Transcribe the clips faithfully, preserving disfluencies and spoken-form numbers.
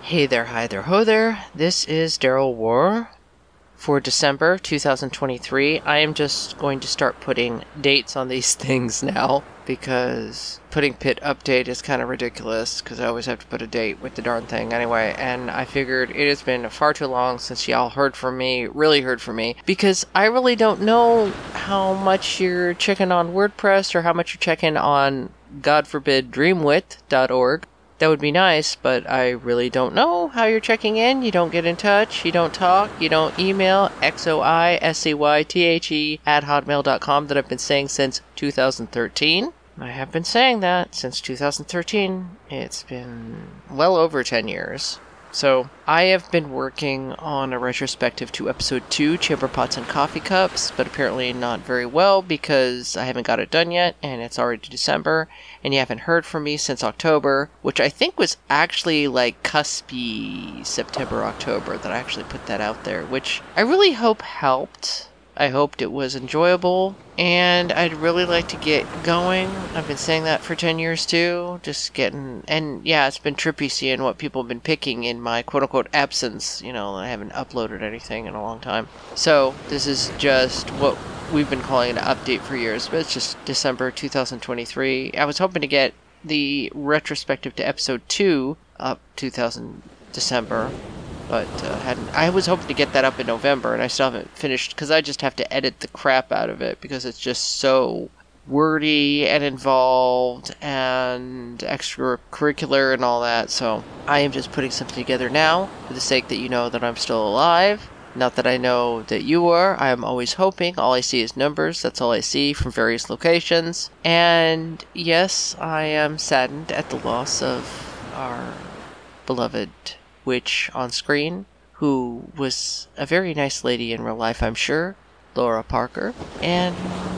Hey there, hi there, ho there. This is Daryl War for December two thousand twenty-three. I am just going to start putting dates on these things now because putting pit update is kind of ridiculous because I always have to put a date with the darn thing anyway. And I figured it has been far too long since y'all heard from me, really heard from me, because I really don't know how much you're checking on WordPress or how much you're checking on, God forbid, dreamwidth dot org. That would be nice, but I really don't know how you're checking in. You don't get in touch, you don't talk, you don't email, X O I S C Y T H E at hotmail dot com that I've been saying since two thousand thirteen. I have been saying that since two thousand thirteen. It's been well over ten years. So, I have been working on a retrospective to episode two, Chamber Pots and Coffee Cups, but apparently not very well because I haven't got it done yet, and it's already December, and you haven't heard from me since October, which I think was actually like cuspy September, October that I actually put that out there, which I really hope helped. I hoped it was enjoyable, and I'd really like to get going. I've been saying that for ten years too, just getting, and yeah, it's been trippy seeing what people have been picking in my quote-unquote absence. You know, I haven't uploaded anything in a long time. So, this is just what we've been calling an update for years, but it's just December two thousand twenty-three. I was hoping to get the retrospective to episode two up two thousand December. But uh, hadn't. I was hoping to get that up in November, and I still haven't finished because I just have to edit the crap out of it because it's just so wordy and involved and extracurricular and all that. So I am just putting something together now for the sake that you know that I'm still alive. Not that I know that you are. I am always hoping. All I see is numbers. That's all I see from various locations. And yes, I am saddened at the loss of our beloved witch on screen, who was a very nice lady in real life, I'm sure, Laura Parker. And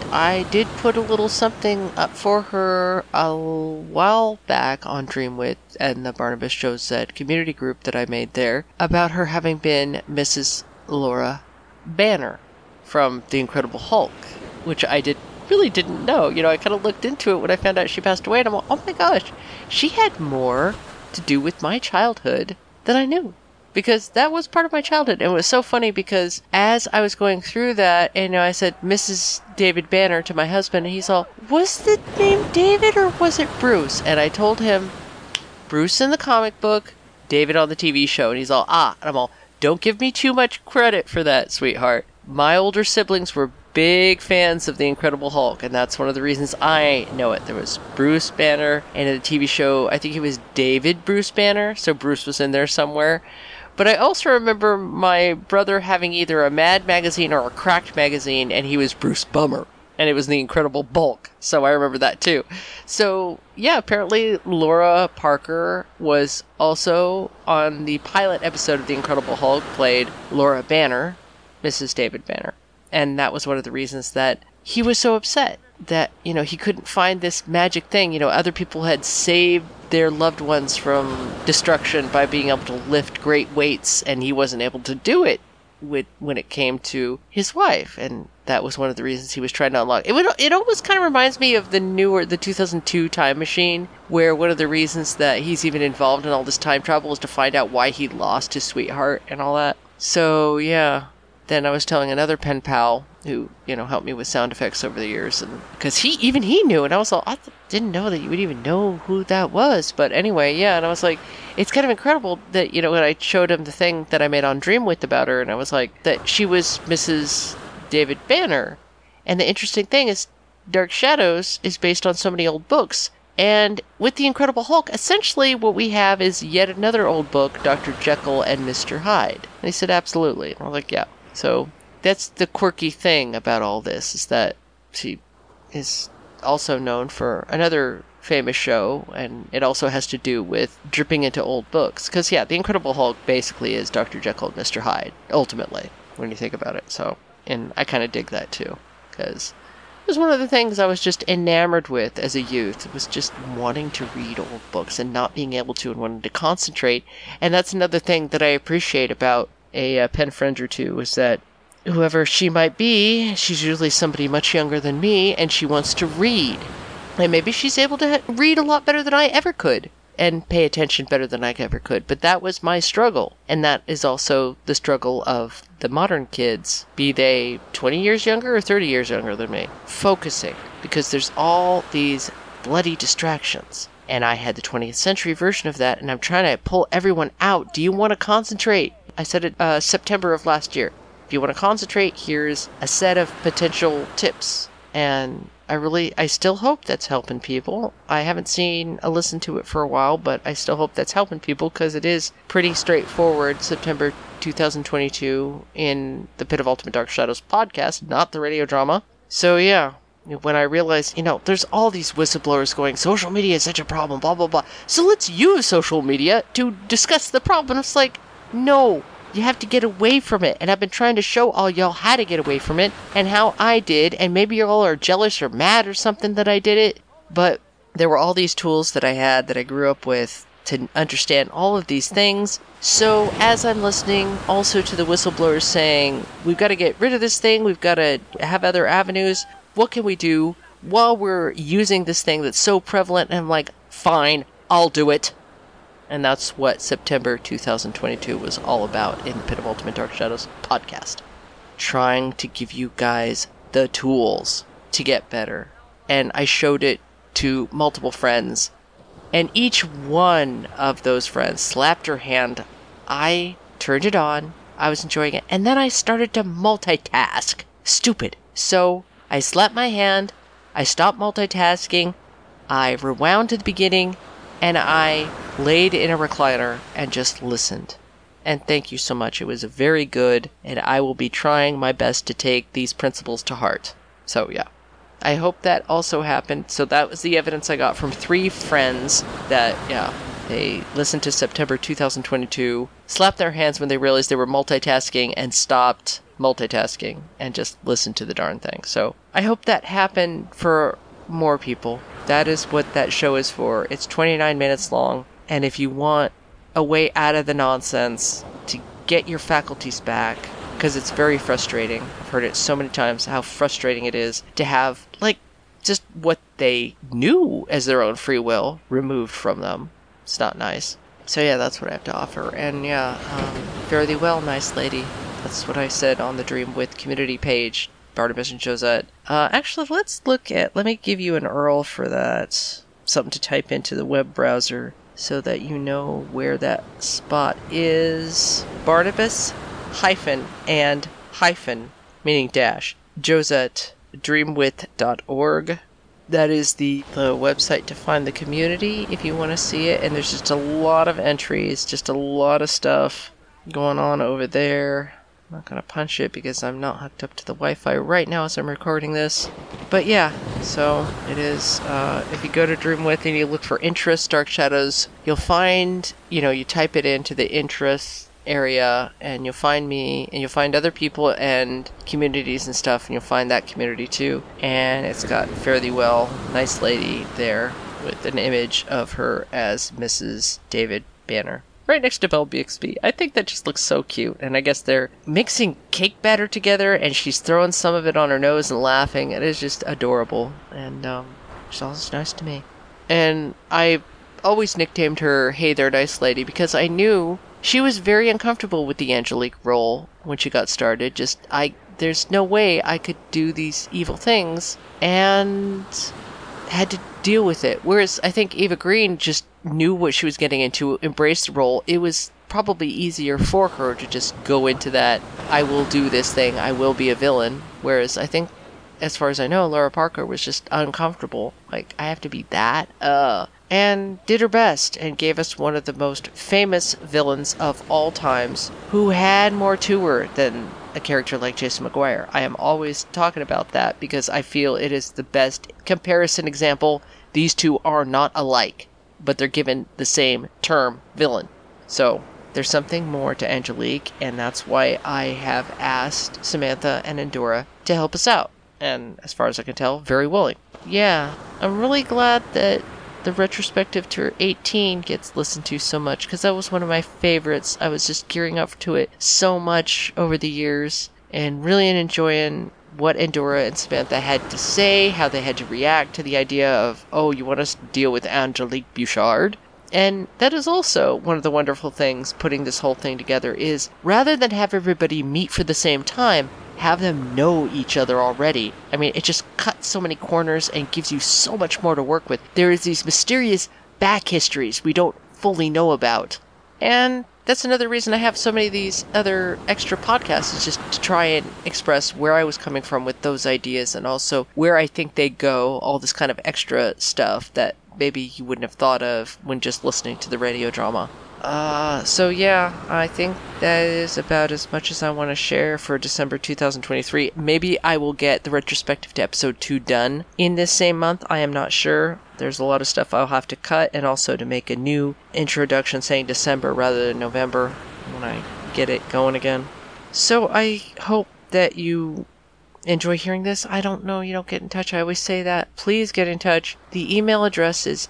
I did put a little something up for her a while back on Dreamwidth and the Barnabas Josette community group that I made there about her having been Missus Laura Banner from The Incredible Hulk, which I did really didn't know. You know, I kind of looked into it when I found out she passed away, and I'm like, oh my gosh, she had more to do with my childhood that I knew, because that was part of my childhood. And it was so funny because as I was going through that, and you know, I said Missus David Banner to my husband, and he's all, was the name David or was it Bruce? And I told him Bruce in the comic book, David on the T V show, and he's all, ah, and I'm all, don't give me too much credit for that, sweetheart. My older siblings were big fans of The Incredible Hulk, and that's one of the reasons I know it. There was Bruce Banner, and in the T V show, I think he was David Bruce Banner, so Bruce was in there somewhere. But I also remember my brother having either a Mad magazine or a Cracked magazine, and he was Bruce Bummer, and it was The Incredible Bulk, so I remember that too. So, yeah, apparently Laura Parker was also on the pilot episode of The Incredible Hulk, played Laura Banner, Missus David Banner. And that was one of the reasons that he was so upset that, you know, he couldn't find this magic thing. You know, other people had saved their loved ones from destruction by being able to lift great weights, and he wasn't able to do it with, when it came to his wife. And that was one of the reasons he was trying to unlock. It would, it almost kind of reminds me of the newer, the two thousand two Time Machine, where one of the reasons that he's even involved in all this time travel is to find out why he lost his sweetheart and all that. So, yeah. Then I was telling another pen pal who, you know, helped me with sound effects over the years, and because he, even he knew, and I was like, I th- didn't know that you would even know who that was. But anyway, yeah, and I was like, it's kind of incredible that, you know, when I showed him the thing that I made on Dreamwidth about her, and I was like, that she was Missus David Banner. And the interesting thing is, Dark Shadows is based on so many old books. And with The Incredible Hulk, essentially what we have is yet another old book, Doctor Jekyll and Mister Hyde. And he said, absolutely. And I was like, yeah. So that's the quirky thing about all this, is that she is also known for another famous show, and it also has to do with dripping into old books. Because, yeah, The Incredible Hulk basically is Doctor Jekyll and Mister Hyde, ultimately, when you think about it. So, and I kind of dig that, too, because it was one of the things I was just enamored with as a youth. It was just wanting to read old books and not being able to, and wanting to concentrate. And that's another thing that I appreciate about a uh, pen friend or two, is that whoever she might be, she's usually somebody much younger than me, and she wants to read. And maybe she's able to read a lot better than I ever could. and pay attention better than I ever could. But that was my struggle. And that is also the struggle of the modern kids, be they twenty years younger or thirty years younger than me, focusing, because there's all these bloody distractions. And I had the twentieth century version of that, and I'm trying to pull everyone out. Do you want to concentrate? I said it uh, September of last year. If you want to concentrate, here's a set of potential tips. And I really, I still hope that's helping people. I haven't seen a listen to it for a while, but I still hope that's helping people because it is pretty straightforward. September two thousand twenty-two in the Pit of Ultimate Dark Shadows podcast, not the radio drama. So yeah, when I realized, you know, there's all these whistleblowers going, social media is such a problem, blah, blah, blah. So let's use social media to discuss the problem. It's like, no. You have to get away from it. And I've been trying to show all y'all how to get away from it and how I did. And maybe y'all are jealous or mad or something that I did it. But there were all these tools that I had that I grew up with to understand all of these things. So as I'm listening also to the whistleblowers saying, we've got to get rid of this thing. We've got to have other avenues. What can we do while we're using this thing that's so prevalent? And I'm like, fine, I'll do it. And that's what September two thousand twenty-two was all about in the Pit of Ultimate Dark Shadows podcast. Trying to give you guys the tools to get better. And I showed it to multiple friends. And each one of those friends slapped her hand. I turned it on. I was enjoying it. And then I started to multitask. Stupid. So I slapped my hand. I stopped multitasking. I rewound to the beginning. And I laid in a recliner and just listened. And thank you so much. It was very good, and I will be trying my best to take these principles to heart. So yeah, I hope that also happened. So that was the evidence I got from three friends that, yeah, they listened to September two thousand twenty-two, slapped their hands when they realized they were multitasking, and stopped multitasking and just listened to the darn thing. So I hope that happened for more people. That is what that show is for. It's twenty-nine minutes long, and if you want a way out of the nonsense to get your faculties back, because it's very frustrating. I've heard it so many times how frustrating it is to have, like, just what they knew as their own free will removed from them. It's not nice. So yeah, that's what I have to offer. And yeah, um, fare thee well, nice lady. That's what I said on the Dream With community page. Barnabas and Josette. Uh, actually, let's look at, let me give you an U R L for that. Something to type into the web browser so that you know where that spot is. Barnabas hyphen and hyphen, meaning dash, Josette, dreamwith dot org. That is the, the website to find the community if you want to see it. And there's just a lot of entries, just a lot of stuff going on over there. I'm not going to punch it because I'm not hooked up to the Wi-Fi right now as I'm recording this. But yeah, so it is, uh, if you go to Dreamwith and you look for interests, Dark Shadows, you'll find, you know, you type it into the interests area and you'll find me and you'll find other people and communities and stuff, and you'll find that community too. And it's got Fare Thee Well, nice lady there with an image of her as Missus David Banner, right next to Belle Bixby. I think that just looks so cute. And I guess they're mixing cake batter together and she's throwing some of it on her nose and laughing. It is just adorable. And um, she's always nice to me. And I always nicknamed her Hey There Nice Lady because I knew she was very uncomfortable with the Angelique role when she got started. Just, I, there's no way I could do these evil things and had to deal with it. Whereas I think Eva Green just knew what she was getting into, embraced the role. It was probably easier for her to just go into that, I will do this thing, I will be a villain. Whereas I think, as far as I know, Laura Parker was just uncomfortable. Like, I have to be that? Uh. And did her best and gave us one of the most famous villains of all times who had more to her than a character like Jason McGuire. I am always talking about that because I feel it is the best comparison example. These two are not alike, but they're given the same term, villain. So there's something more to Angelique, and that's why I have asked Samantha and Endora to help us out. And as far as I can tell, very willing. Yeah, I'm really glad that the retrospective to eighteen gets listened to so much, because that was one of my favorites. I was just gearing up to it so much over the years, and really enjoying what Endora and Samantha had to say, how they had to react to the idea of, oh, you want us to deal with Angelique Bouchard? And that is also one of the wonderful things putting this whole thing together is rather than have everybody meet for the same time, have them know each other already. I mean, it just cuts so many corners and gives you so much more to work with. There is these mysterious back histories we don't fully know about. And that's another reason I have so many of these other extra podcasts, is just to try and express where I was coming from with those ideas and also where I think they go, all this kind of extra stuff that maybe you wouldn't have thought of when just listening to the radio drama. Uh, so yeah, I think that is about as much as I want to share for December two thousand twenty-three. Maybe I will get the retrospective to episode two done in this same month. I am not sure. There's a lot of stuff I'll have to cut, and also to make a new introduction saying December rather than November when I get it going again. So I hope that you enjoy hearing this. I don't know, you don't get in touch. I always say that. Please get in touch. The email address is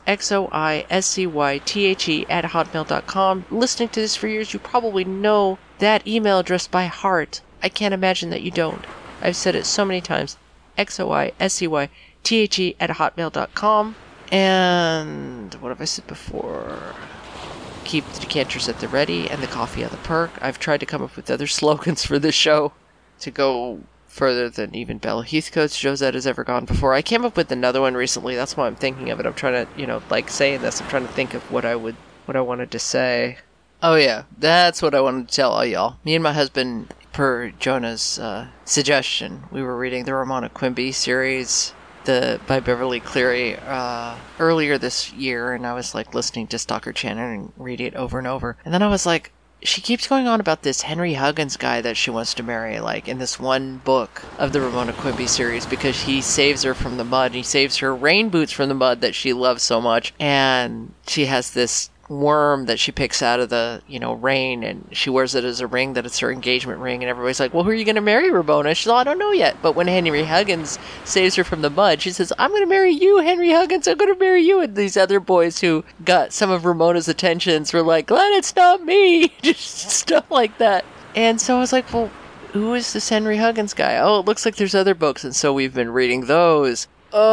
xoiscythe at hotmail dot com. Listening to this for years, you probably know that email address by heart. I can't imagine that you don't. I've said it so many times. xoiscythe at hotmail dot com. And what have I said before? Keep the decanters at the ready and the coffee at the perk. I've tried to come up with other slogans for this show to go further than even Bella Heathcote's Josette has ever gone before. I came up with another one recently. That's why I'm thinking of it. I'm trying to, you know, like saying this, I'm trying to think of what I would, what I wanted to say. Oh yeah, that's what I wanted to tell all y'all. Me and my husband, per Jonah's uh, suggestion, we were reading the Ramona Quimby series, the by Beverly Cleary, uh, earlier this year, and I was like listening to Stalker Channon and reading it over and over. And then I was like, she keeps going on about this Henry Huggins guy that she wants to marry, like, in this one book of the Ramona Quimby series, because he saves her from the mud. He saves her rain boots from the mud that she loves so much. And she has this worm that she picks out of the, you know, rain, and she wears it as a ring, that it's her engagement ring, and everybody's like, well, who are you going to marry, Ramona? She's like, I don't know yet. But when Henry Huggins saves her from the mud, she says, I'm going to marry you, Henry Huggins, I'm going to marry you. And these other boys who got some of Ramona's attentions were like, Glenn, it's not me. Just stuff like that. And so I was like, well, who is this Henry Huggins guy? Oh, it looks like there's other books, and so we've been reading those.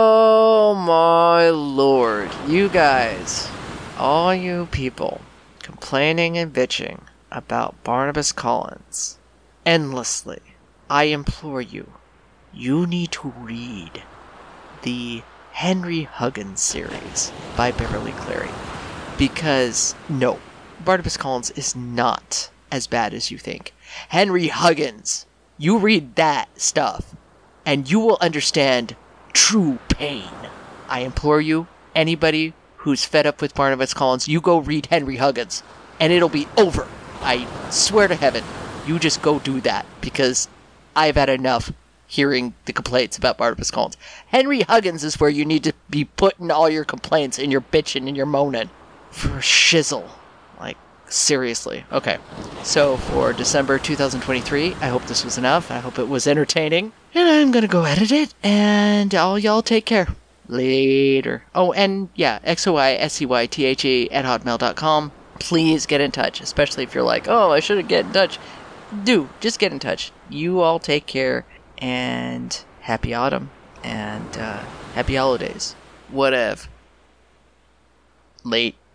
Oh my lord, you guys, all you people complaining and bitching about Barnabas Collins endlessly, I implore you, you need to read the Henry Huggins series by Beverly Cleary. Because, no, Barnabas Collins is not as bad as you think. Henry Huggins, you read that stuff, and you will understand true pain. I implore you, anybody who's fed up with Barnabas Collins, you go read Henry Huggins, and it'll be over. I swear to heaven, you just go do that, because I've had enough hearing the complaints about Barnabas Collins. Henry Huggins is where you need to be putting all your complaints and your bitching and your moaning for shizzle. Like, seriously. Okay, so for December two thousand twenty-three, I hope this was enough. I hope it was entertaining. And I'm gonna go edit it, and all y'all take care. Later. Oh, and yeah, xoiscythe at hotmail dot com. Please get in touch, especially if you're like, oh, I shouldn't get in touch. Do, just get in touch. You all take care, and happy autumn, and uh, happy holidays. Whatever. Late.